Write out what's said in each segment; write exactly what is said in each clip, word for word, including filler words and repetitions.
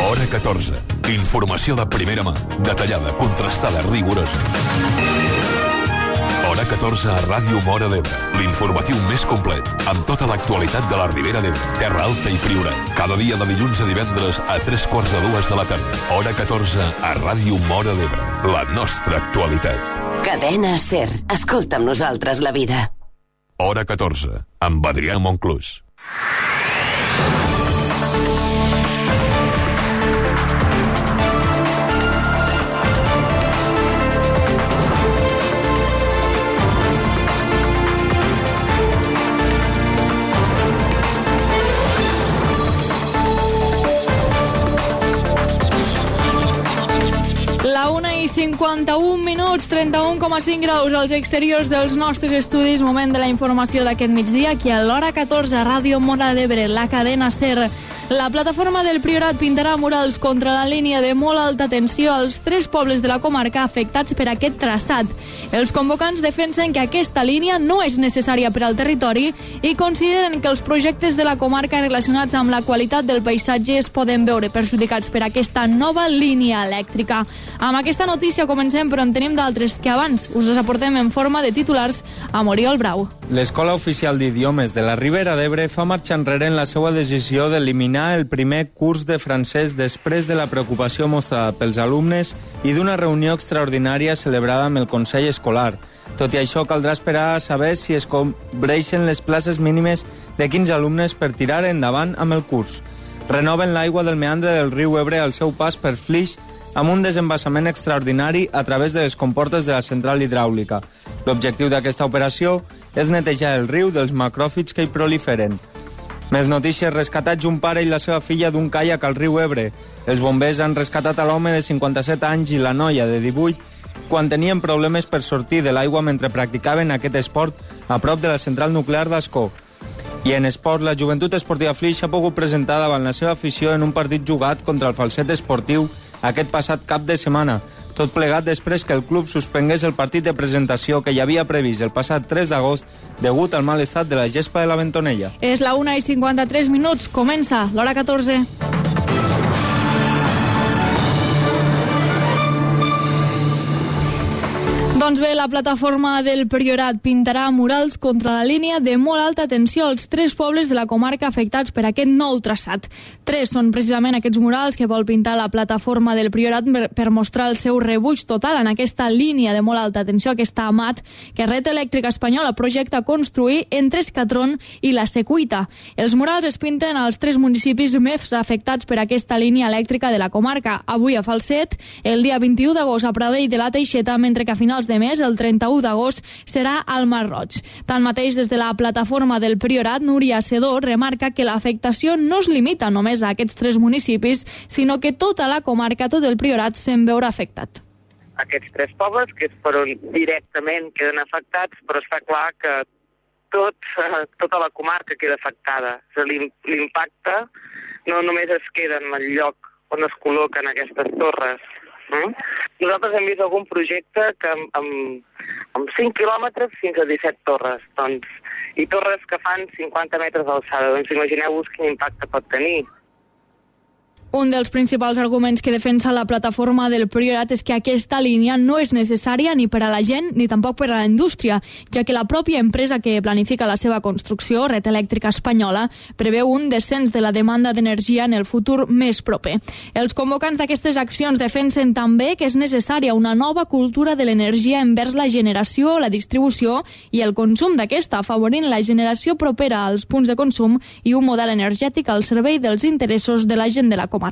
Hora catorze. Informació de primera mà, detallada, contrastada, rigorosa. Hora catorze a Ràdio Móra d'Ebre. L'informatiu més complet, amb tota l'actualitat de la Ribera d'Ebre, Terra Alta i Priorat. Cada dia de dilluns a divendres a tres quarts de dues de la tarda. Hora catorze a Ràdio Móra d'Ebre. La nostra actualitat. Cadena SER. Escolta amb nosaltres la vida. Hora catorze, amb Adrià Monclús. La una i cinquanta-un minuts, trenta-un coma cinc graus als exteriors dels nostres estudis. Moment de la informació d'aquest migdia, aquí a l'Hora catorze, Ràdio Móra d'Ebre, la cadena SER. La plataforma del Priorat pintarà murals contra la línia de molt alta tensió als tres pobles de la comarca afectats per aquest traçat. Els convocants defensen que aquesta línia no és necessària per al territori i consideren que els projectes de la comarca relacionats amb la qualitat del paisatge es poden veure perjudicats per aquesta nova línia elèctrica. Amb aquesta notícia comencem, però en tenim d'altres que abans us les aportem en forma de titulars a Oriol Brau. L'Escola Oficial d'Idiomes de la Ribera d'Ebre fa marxa enrere en la seva decisió d'eliminar el primer curs de francès després de la preocupació mostrada pels alumnes i d'una reunió extraordinària celebrada amb el Consell Escolar. Tot i això, caldrà esperar a saber si es cobreixen les places mínimes de quinze alumnes per tirar endavant amb el curs. Renoven l'aigua del meandre del riu Ebre al seu pas per Flix amb un desembassament extraordinari a través de les comportes de la central hidràulica. L'objectiu d'aquesta operació és netejar el riu dels macròfits que hi proliferen. Més notícies: rescatats un pare i la seva filla d'un caiac al riu Ebre. Els bombers han rescatat a l'home de cinquanta-set anys i la noia de divuit quan tenien problemes per sortir de l'aigua mentre practicaven aquest esport a prop de la central nuclear d'Ascó. I en esport, la Joventut Esportiva Flix ha pogut presentar davant la seva afició en un partit jugat contra el Falset Esportiu aquest passat cap de setmana. Tot plegat després que el club suspengués el partit de presentació que hi havia previst el passat tres d'agost degut al mal estat de la gespa de la Bentonella. És la una i cinquanta-tres minuts. Comença l'Hora catorze. Doncs bé, la plataforma del Priorat pintarà murals contra la línia de molt alta tensió als tres pobles de la comarca afectats per aquest nou traçat. Tres són precisament aquests murals que vol pintar la plataforma del Priorat per mostrar el seu rebuig total en aquesta línia de molt alta tensió, aquesta A M A T, que Red Elèctrica Espanyola projecta construir entre Escatron i la Secuita. Els murals es pinten als tres municipis més afectats per aquesta línia elèctrica de la comarca. Avui a Falset, el dia vint-i-u d'agost a Pradell de la Teixeta, mentre que a finals de mes, el trenta-u d'agost, serà al Mar Roig. Tanmateix, des de la plataforma del Priorat, Núria Sedó remarca que l'afectació no es limita només a aquests tres municipis, sinó que tota la comarca, tot el Priorat, se'n veurà afectat. Aquests tres pobles, que és per on directament queden afectats, però està clar que tot, tota la comarca queda afectada. L'impacte no només es queda en el lloc on es col·loquen aquestes torres. Mm? Nosaltres hem vist algun projecte que amb, amb, amb cinc quilòmetres fins a disset torres, doncs, i torres que fan cinquanta metres d'alçada. Doncs imagineu-vos quin impacte pot tenir. Un dels principals arguments que defensa la plataforma del Priorat és que aquesta línia no és necessària ni per a la gent ni tampoc per a la indústria, ja que la pròpia empresa que planifica la seva construcció, Red Elèctrica Espanyola, preveu un descens de la demanda d'energia en el futur més proper. Els convocants d'aquestes accions defensen també que és necessària una nova cultura de l'energia envers la generació, la distribució i el consum d'aquesta, afavorint la generació propera als punts de consum i un model energètic al servei dels interessos de la gent de la comarca.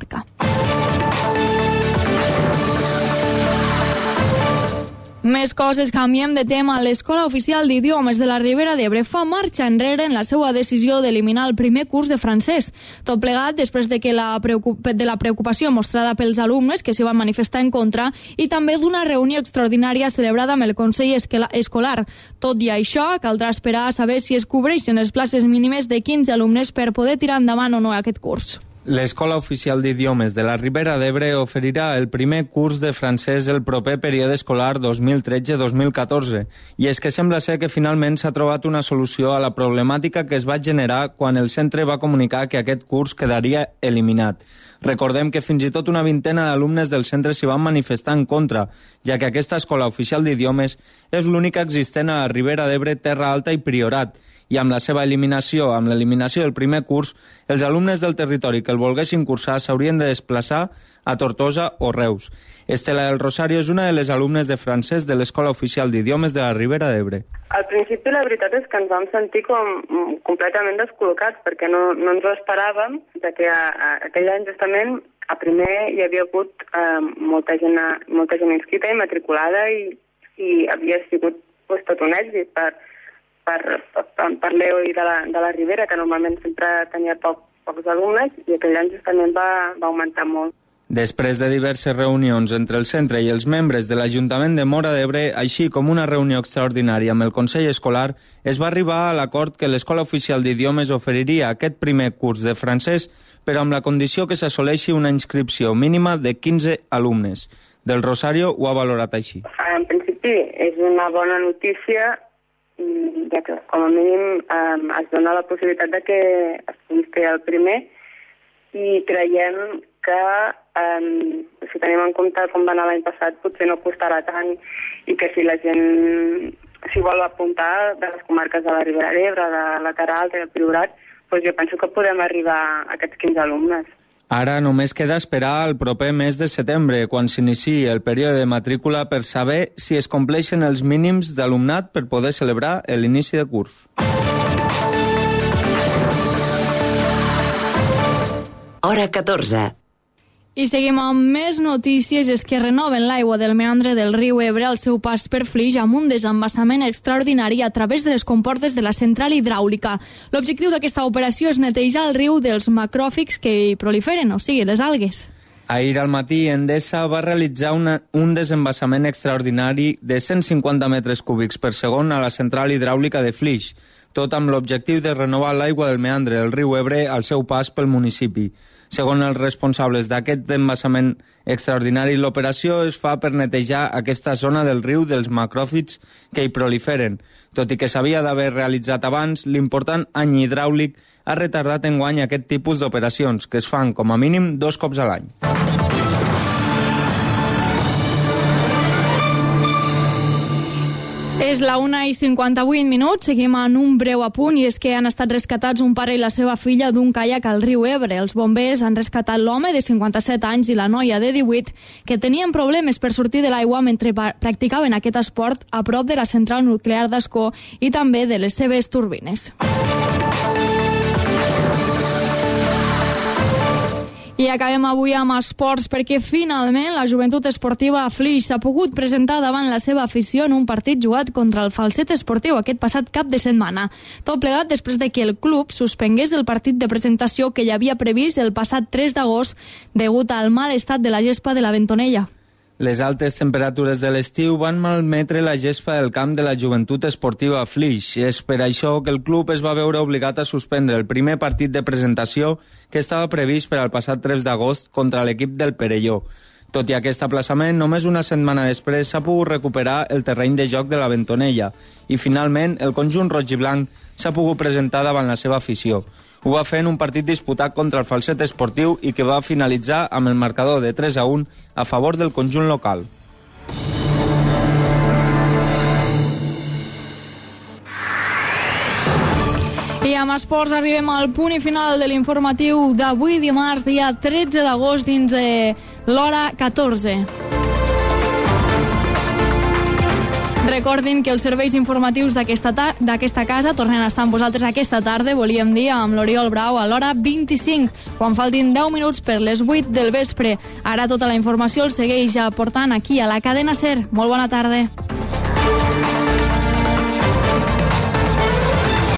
Més coses, canviem de tema. L'Escola Oficial d'Idiomes de la Ribera d'Ebre fa marxa enrere en la seva decisió d'eliminar el primer curs de francès. Tot plegat després de, que la preocup de la preocupació mostrada pels alumnes que s'hi van manifestar en contra i també d'una reunió extraordinària celebrada amb el Consell Escolar. Tot i això, caldrà esperar a saber si es cobreixen les places mínimes de quinze alumnes per poder tirar endavant o no aquest curs. L'Escola Oficial d'Idiomes de la Ribera d'Ebre oferirà el primer curs de francès el proper període escolar dos mil tretze dos mil catorze, i és que sembla ser que finalment s'ha trobat una solució a la problemàtica que es va generar quan el centre va comunicar que aquest curs quedaria eliminat. Recordem que fins i tot una vintena d'alumnes del centre s'hi van manifestar en contra, ja que aquesta Escola Oficial d'Idiomes és l'única existent a la Ribera d'Ebre, Terra Alta i Priorat, i amb la seva eliminació, amb l'eliminació del primer curs, els alumnes del territori que el volguessin cursar s'haurien de desplaçar a Tortosa o Reus. Estela del Rosario és una de les alumnes de francès de l'Escola Oficial d'Idiomes de la Ribera d'Ebre. Al principi la veritat és que ens vam sentir com completament descol·locats perquè no, no ens ho esperàvem, ja que a, a, aquell any justament a primer hi havia hagut eh, molta, gent, molta gent inscrita i matriculada i, i havia sigut pues, tot un èxit per, per, per, per l'E O I de la, de la Ribera, que normalment sempre tenia poc, pocs alumnes, i aquell any justament va, va augmentar molt. Després de diverses reunions entre el centre i els membres de l'Ajuntament de Móra d'Ebre, així com una reunió extraordinària amb el Consell Escolar, es va arribar a l'acord que l'Escola Oficial d'Idiomes oferiria aquest primer curs de francès, però amb la condició que s'assoleixi una inscripció mínima de quinze alumnes. Del Rosario ho ha valorat així. En principi és una bona notícia, ja que com a mínim eh, es dona la possibilitat de que es pugui fer el primer, i creiem que eh, si tenim en compte com va anar l'any passat potser no costarà tant, i que si la gent s'hi vol apuntar de les comarques de la Ribera d'Ebre, de la Terra Alta i del Priorat, doncs jo penso que podem arribar a aquests quinze alumnes. Ara només queda esperar el proper mes de setembre, quan s'iniciï el període de matrícula, per saber si es compleixen els mínims d'alumnat per poder celebrar l'inici de curs. Hora catorze. I seguim amb més notícies. És que renoven l'aigua del meandre del riu Ebre al seu pas per Flix amb un desembassament extraordinari a través de les comportes de la central hidràulica. L'objectiu d'aquesta operació és netejar el riu dels macròfics que hi proliferen, o sigui, les algues. Ahir al matí, Endesa va realitzar una, un desembassament extraordinari de cent cinquanta metres cúbics per segon a la central hidràulica de Flix, tot amb l'objectiu de renovar l'aigua del meandre del riu Ebre al seu pas pel municipi. Segons els responsables d'aquest embassament extraordinari, l'operació es fa per netejar aquesta zona del riu dels macròfits que hi proliferen. Tot i que s'havia d'haver realitzat abans, l'important any hidràulic ha retardat enguany aquest tipus d'operacions, que es fan com a mínim dos cops a l'any. És la una i cinquanta-vuit minuts, seguim en un breu apunt, i és que han estat rescatats un pare i la seva filla d'un caiac al riu Ebre. Els bombers han rescatat l'home de cinquanta-set anys i la noia de divuit que tenien problemes per sortir de l'aigua mentre practicaven aquest esport a prop de la central nuclear d'Ascó i també de les seves turbines. I acabem avui amb esports, perquè finalment la Joventut Esportiva a Flix s'ha pogut presentar davant la seva afició en un partit jugat contra el Falset Esportiu aquest passat cap de setmana. Tot plegat després de que el club suspengués el partit de presentació que hi havia previst el passat tres d'agost degut al mal estat de la gespa de la Bentonella. Les altes temperatures de l'estiu van malmetre la gespa del camp de la Joventut Esportiva a Flix. És per això que el club es va veure obligat a suspendre el primer partit de presentació que estava previst per al passat tres d'agost contra l'equip del Perelló. Tot i aquest aplaçament, només una setmana després s'ha pogut recuperar el terreny de joc de la Bentonella i finalment el conjunt roig i blanc s'ha pogut presentar davant la seva afició. Ho va fer en un partit disputat contra el Falset Esportiu i que va finalitzar amb el marcador de tres a un a favor del conjunt local. I amb esports arribem al punt i final de l'informatiu d'avui dimarts, dia tretze d'agost, dins de l'hora catorze. Recordin que els serveis informatius d'aquesta d'aquesta casa tornen a estar amb vosaltres aquesta tarda, volíem dir, amb l'Oriol Brau a l'hora vint-i-cinc, quan faltin deu minuts per les vuit del vespre. Ara tota la informació el segueix aportant aquí a la cadena SER. Molt bona tarda.